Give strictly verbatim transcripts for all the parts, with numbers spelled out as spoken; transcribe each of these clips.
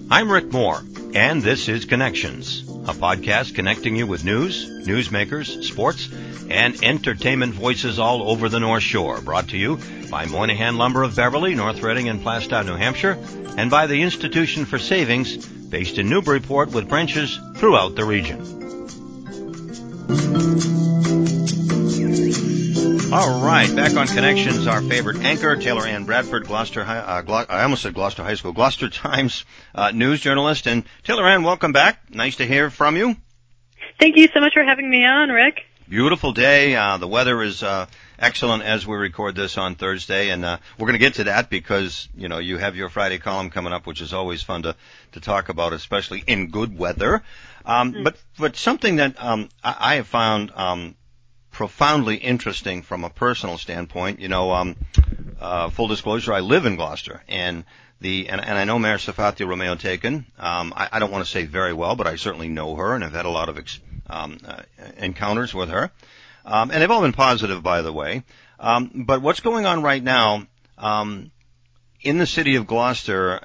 I'm Rick Moore, and this is Connections, a podcast connecting you with news, newsmakers, sports, and entertainment voices all over the North Shore, brought to you by Moynihan Lumber of Beverly, North Reading, and Plastow, New Hampshire, and by the Institution for Savings, based in Newburyport with branches throughout the region. All right, back on Connections, our favorite anchor, Taylor Ann Bradford, Gloucester, uh, Glo- I almost said Gloucester High School, Gloucester Times uh, news journalist. And Taylor Ann, welcome back. Nice to hear from you. Thank you so much for having me on, Rick. Beautiful day. Uh, the weather is uh, excellent as we record this on Thursday, and uh, we're going to get to that because, you know, you have your Friday column coming up, which is always fun to, to talk about, especially in good weather. Um, mm. But but something that um, I, I have found um, profoundly interesting from a personal standpoint, you know, um, uh, full disclosure, I live in Gloucester, and the and, and I know Mayor Safatia Romeo Taken. Um, I, I don't want to say very well, but I certainly know her, and I've had a lot of ex- um, uh, encounters with her, um, and they've all been positive, by the way. Um, but what's going on right now um, in the city of Gloucester?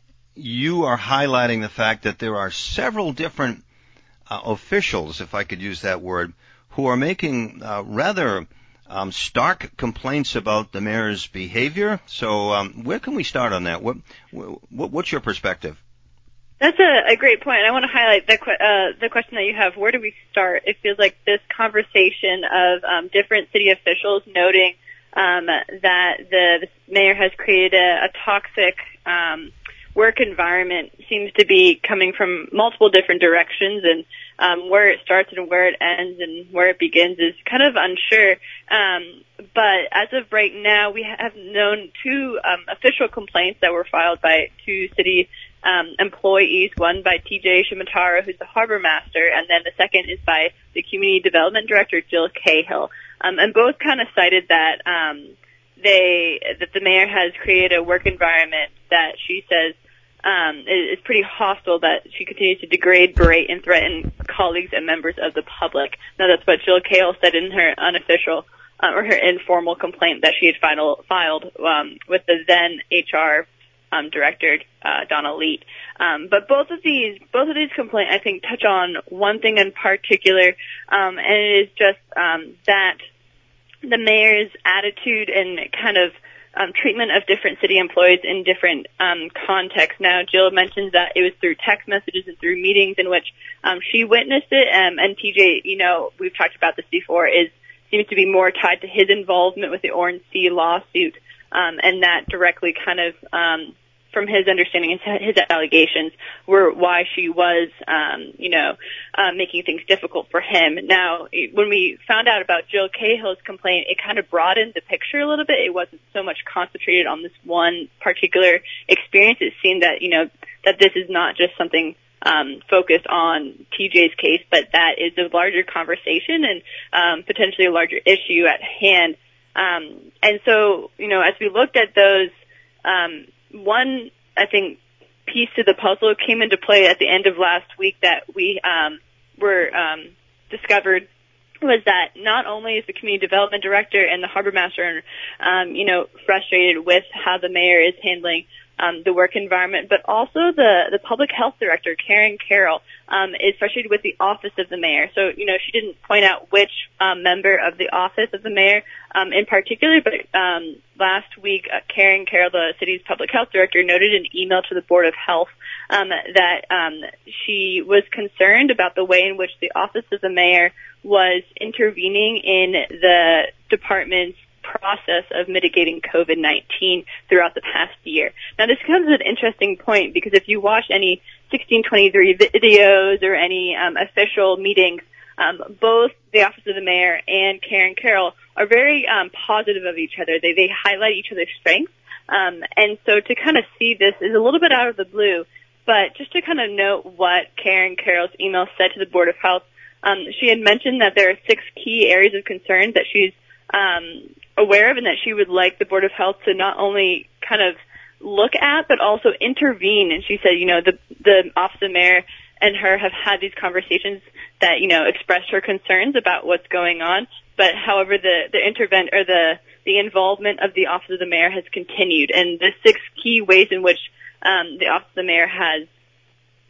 You are highlighting the fact that there are several different uh, officials, if I could use that word, who are making uh, rather um, stark complaints about the mayor's behavior. So um, where can we start on that? What, what what's your perspective? That's a, a great point. I want to highlight the, uh, the question that you have. Where do we start? It feels like this conversation of um, different city officials noting um, that the, the mayor has created a, a toxic um, work environment seems to be coming from multiple different directions, and um, where it starts and where it ends and where it begins is kind of unsure. Um, but as of right now, we have known two um, official complaints that were filed by two city um, employees, one by T J Shimatara, who's the harbor master, and then the second is by the community development director, Jill Cahill. Um, and both kind of cited that um, they that the mayor has created a work environment that she says Um, is pretty hostile, that she continues to degrade, berate, and threaten colleagues and members of the public. Now, that's what Jill Cahill said in her unofficial uh, or her informal complaint that she had final, filed um, with the then H R um, director, uh, Donna Leet. Um, but both of these, both of these complaints, I think, touch on one thing in particular, um, and it is just um, that the mayor's attitude and kind of Um, treatment of different city employees in different um, contexts. Now, Jill mentions that it was through text messages and through meetings in which um, she witnessed it, um, and T J, you know, we've talked about this before, is seems to be more tied to his involvement with the Orange Sea lawsuit, um, and that directly kind of, um, from his understanding, his, his allegations were why she was, um, you know, uh, making things difficult for him. Now, when we found out about Jill Cahill's complaint, it kind of broadened the picture a little bit. It wasn't so much concentrated on this one particular experience. It seemed that, you know, that this is not just something um, focused on T J's case, but that is a larger conversation and um, potentially a larger issue at hand. Um, and so, you know, as we looked at those, um, one, I think, piece to the puzzle came into play at the end of last week that we um, were um, discovered was that not only is the community development director and the harbor master, um, you know, frustrated with how the mayor is handling um, the work environment, but also the, the public health director, Karen Carroll, um, is frustrated with the office of the mayor. So, you know, she didn't point out which um, member of the office of the mayor um, in particular, but um, last week, uh, Karen Carroll, the city's public health director, noted in an email to the Board of Health um, that um, she was concerned about the way in which the office of the mayor was intervening in the department's process of mitigating COVID nineteen throughout the past year. Now, this comes at an interesting point because if you watch any sixteen twenty-three videos or any um, official meetings, um, both the Office of the Mayor and Karen Carroll are very um, positive of each other. They, they highlight each other's strengths. Um, and so to kind of see this is a little bit out of the blue, but just to kind of note what Karen Carroll's email said to the Board of Health, um, she had mentioned that there are six key areas of concern that she's um, aware of and that she would like the Board of Health to not only kind of look at, but also intervene. And she said, you know, the, the Office of the Mayor and her have had these conversations that, you know, expressed her concerns about what's going on. But however, the, the intervent or the, the involvement of the Office of the Mayor has continued. And the six key ways in which um, the Office of the Mayor has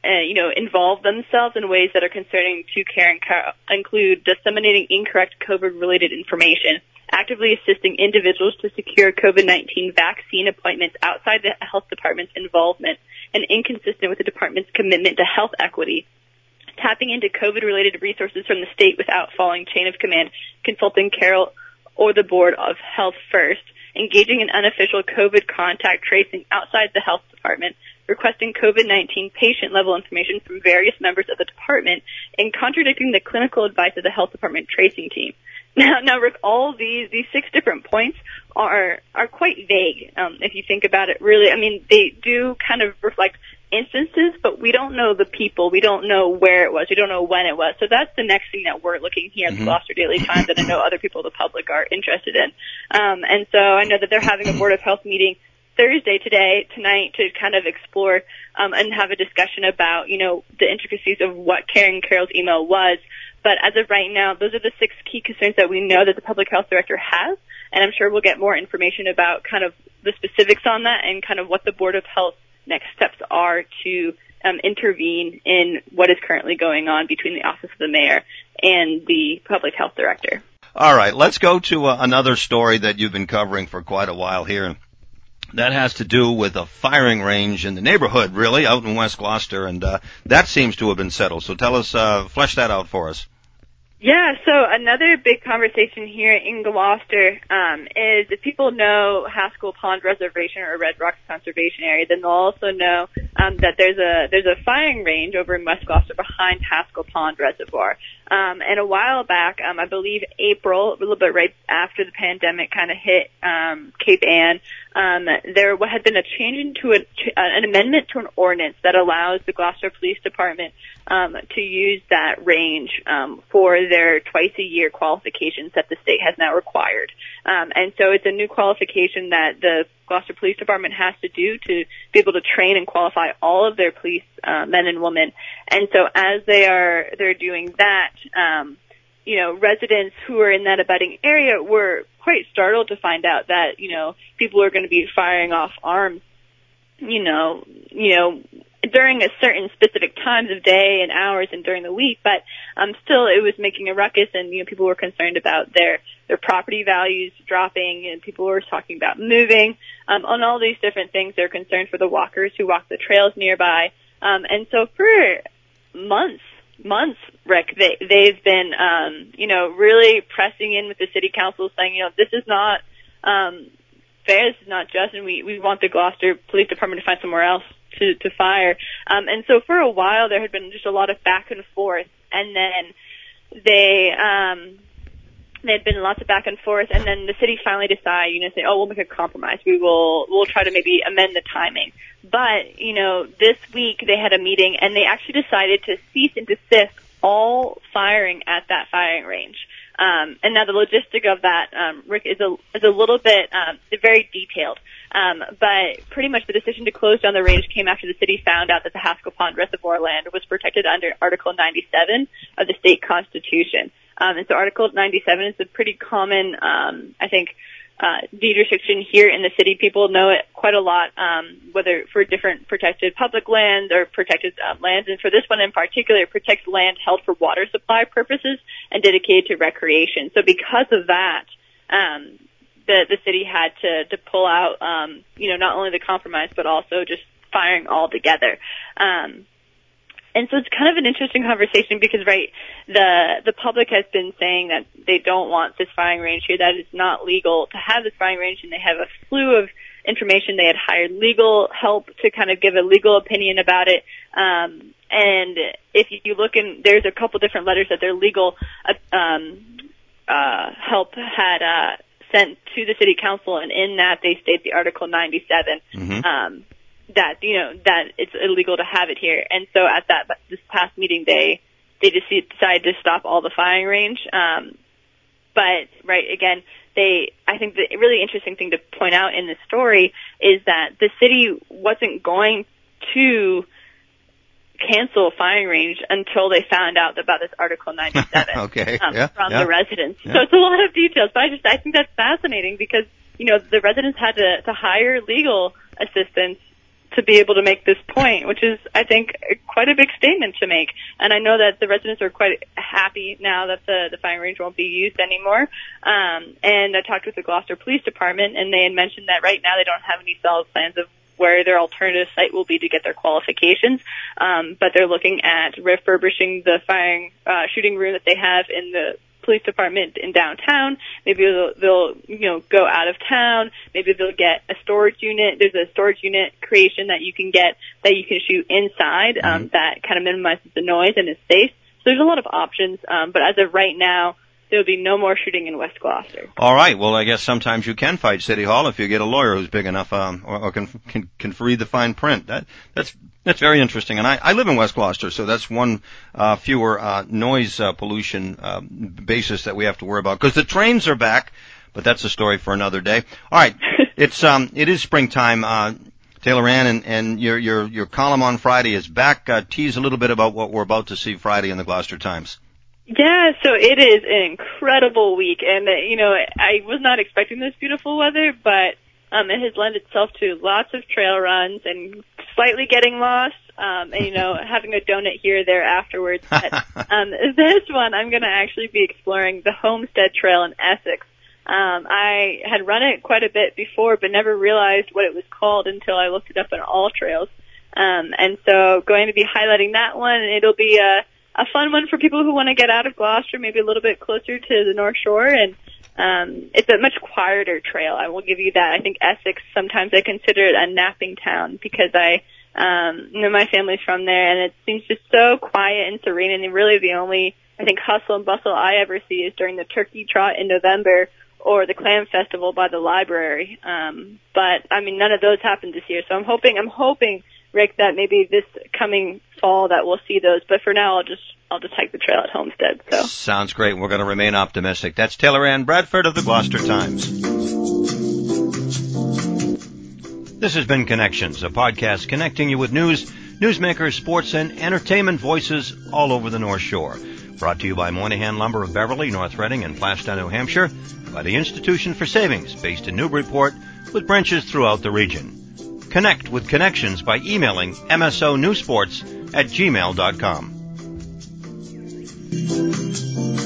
uh, you know, involve themselves in ways that are concerning to Karen Carroll include disseminating incorrect COVID-related information, actively assisting individuals to secure COVID nineteen vaccine appointments outside the health department's involvement, and inconsistent with the department's commitment to health equity, tapping into COVID-related resources from the state without following chain of command, consulting Carroll or the Board of Health first, engaging in unofficial COVID contact tracing outside the health department, requesting COVID nineteen patient-level information from various members of the department, and contradicting the clinical advice of the health department tracing team. Now, now, Rick, all these these six different points are are quite vague. Um, if you think about it, really, I mean, they do kind of reflect instances, but we don't know the people. We don't know where it was. We don't know when it was. So that's the next thing that we're looking here at the Gloucester Daily Times, and I know other people, the public, are interested in. Um, and so I know that they're having a Board of Health meeting Thursday today, tonight, to kind of explore um, and have a discussion about, you know, the intricacies of what Karen Carroll's email was. But as of right now, those are the six key concerns that we know that the public health director has, and I'm sure we'll get more information about kind of the specifics on that and kind of what the Board of Health next steps are to um, intervene in what is currently going on between the Office of the Mayor and the public health director. All right, let's go to uh, another story that you've been covering for quite a while here. That has to do with a firing range in the neighborhood, really, out in West Gloucester, and uh, that seems to have been settled. So tell us, uh, flesh that out for us. Yeah, so another big conversation here in Gloucester um, is if people know Haskell Pond Reservation or Red Rocks Conservation Area, then they'll also know um, that there's a there's a firing range over in West Gloucester behind Haskell Pond Reservoir. Um, and a while back, um, I believe April, a little bit right after the pandemic kind of hit um, Cape Ann, um, there had been a change into a, an amendment to an ordinance that allows the Gloucester Police Department um, to use that range um, for their twice-a-year qualifications that the state has now required. Um, and so it's a new qualification that the Gloucester Police Department has to do to be able to train and qualify all of their police uh, men and women. And so as they are they're doing that, um, you know, residents who are in that abutting area were quite startled to find out that, you know, people are going to be firing off arms, you know, you know, during a certain specific times of day and hours and during the week, but um, still it was making a ruckus, and, you know, people were concerned about their their property values dropping, and people were talking about moving, um, on all these different things. They're concerned for the walkers who walk the trails nearby, um, and so for months, months, Rick, they, they've been, um, you know, really pressing in with the city council, saying, you know, this is not um, fair, this is not just, and we, we want the Gloucester Police Department to find somewhere else to, to fire. Um, and so for a while there had been just a lot of back and forth, and then they, um, there had been lots of back and forth, and then the city finally decided, you know, say, oh, we'll make a compromise. We will, we'll try to maybe amend the timing. But, you know, this week they had a meeting, and they actually decided to cease and desist all firing at that firing range. Um, and now the logistic of that, um, Rick, is a, is a little bit, um, very detailed. Um, but pretty much the decision to close down the range came after the city found out that the Haskell Pond Reservoir land was protected under Article ninety-seven of the state constitution. Um, and so Article ninety-seven is a pretty common, um, I think, uh, deed restriction here in the city. People know it quite a lot, um, whether for different protected public lands or protected uh, lands. And for this one in particular, it protects land held for water supply purposes and dedicated to recreation. So because of that, um, the, the city had to, to pull out, um, you know, not only the compromise, but also just firing altogether. Um, And so it's kind of an interesting conversation because, right, the the public has been saying that they don't want this firing range here, that it's not legal to have this firing range, and they have a slew of information. They had hired legal help to kind of give a legal opinion about it. Um, and if you look in, there's a couple different letters that their legal uh, um, uh, help had uh, sent to the city council, and in that they state the Article ninety-seven. Mm-hmm. Um that, you know, that it's illegal to have it here. And so at that, this past meeting, they, they just decided to stop all the firing range. Um, but, right, again, they, I think the really interesting thing to point out in this story is that the city wasn't going to cancel firing range until they found out about this Article ninety-seven okay. um, yeah, from yeah. the residents. Yeah. So it's a lot of details, but I just, I think that's fascinating because, you know, the residents had to, to hire legal assistance to be able to make this point, which is, I think, quite a big statement to make. And I know that the residents are quite happy now that the, the firing range won't be used anymore. Um, and I talked with the Gloucester Police Department, and they had mentioned that right now they don't have any solid plans of where their alternative site will be to get their qualifications. Um, but they're looking at refurbishing the firing, uh, shooting room that they have in the police department in downtown. Maybe they'll, they'll, you know, go out of town. Maybe they'll get a storage unit. There's a storage unit creation that you can get that you can shoot inside, um, mm-hmm. that kind of minimizes the noise and is safe. So there's a lot of options. Um, but as of right now, there'll be no more shooting in West Gloucester. All right. Well, I guess sometimes you can fight City Hall if you get a lawyer who's big enough, um, or, or can, can can read the fine print. That that's that's very interesting. And I, I live in West Gloucester, so that's one uh, fewer uh, noise uh, pollution uh, basis that we have to worry about. Because the trains are back, but that's a story for another day. All right. it's um it is springtime. Uh, Taylor Ann, and, and your your your column on Friday is back. Uh, tease a little bit about what we're about to see Friday in the Gloucester Times. Yeah, so it is an incredible week, and, uh, you know, I was not expecting this beautiful weather, but um, it has lent itself to lots of trail runs and slightly getting lost, um, and, you know, having a donut here or there afterwards. But um, this one, I'm going to actually be exploring the Homestead Trail in Essex. Um, I had run it quite a bit before, but never realized what it was called until I looked it up on All Trails. Um, and so going to be highlighting that one, and it'll be a a fun one for people who want to get out of Gloucester, maybe a little bit closer to the North Shore, and um, it's a much quieter trail. I will give you that. I think Essex, sometimes I consider it a napping town because I, um, you know, my family's from there, and it seems just so quiet and serene, and really the only, I think, hustle and bustle I ever see is during the Turkey Trot in November or the Clam Festival by the library. Um, but, I mean, none of those happened this year, so I'm hoping, I'm hoping Rick, that maybe this coming fall that we'll see those. But for now, I'll just I'll just hike the trail at Homestead. So sounds great. We're going to remain optimistic. That's Taylor Ann Bradford of the Gloucester Times. This has been Connections, a podcast connecting you with news, newsmakers, sports, and entertainment voices all over the North Shore. Brought to you by Moynihan Lumber of Beverly, North Reading, and Plaistow, New Hampshire, by the Institution for Savings, based in Newburyport, with branches throughout the region. Connect with Connections by emailing m s o newsports at gmail dot com.